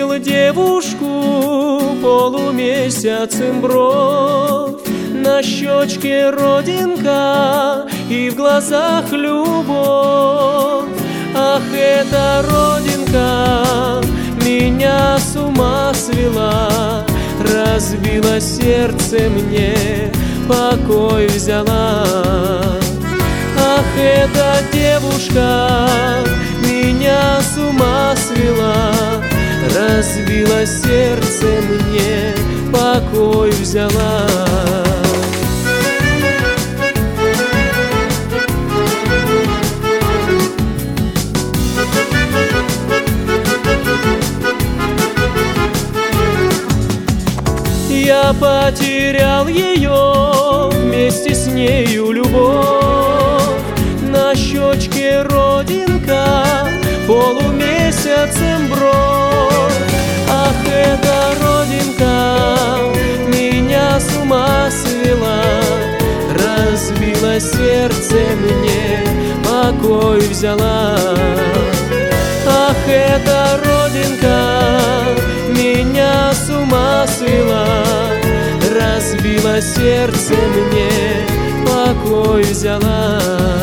Разбил девушку полумесяцем бровь, на щечке родинка и в глазах любовь. Ах, эта родинка меня с ума свела, разбила сердце мне, покой взяла. Ах, эта девушка меня с ума свела, разбила сердце мне, покой взяла. Я потерял ее, вместе с нею любовь, на щечке родинка, полумесяцем бровь. Ах, эта родинка меня с ума свела, разбила сердце мне, покой взяла. Ах, эта родинка меня с ума свела, разбила сердце мне, покой взяла.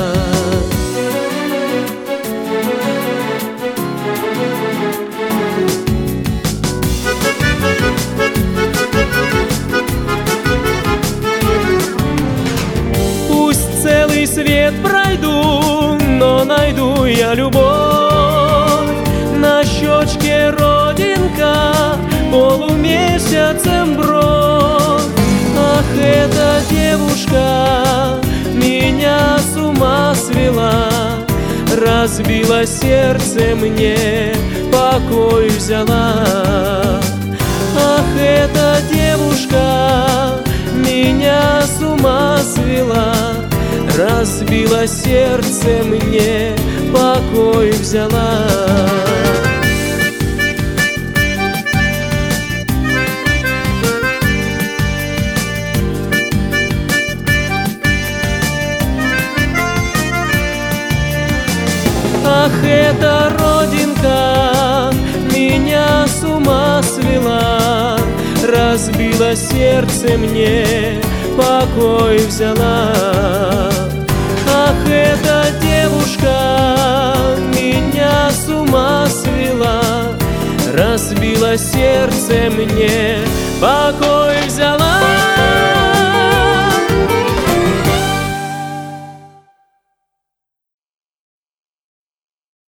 Пусть целый свет пройду, но найду я любовь, на щечке родинка, полумесяцем бровь. Ах, эта девушка меня с ума свела, разбила сердце мне, покой взяла. Ах, эта девушка меня с ума свела, разбила сердце мне, покой взяла. Ах, эта родинка меня с ума свела, разбила сердце мне, покой взяла. Ах, эта девушка меня с ума свела, разбила сердце мне, покой взяла.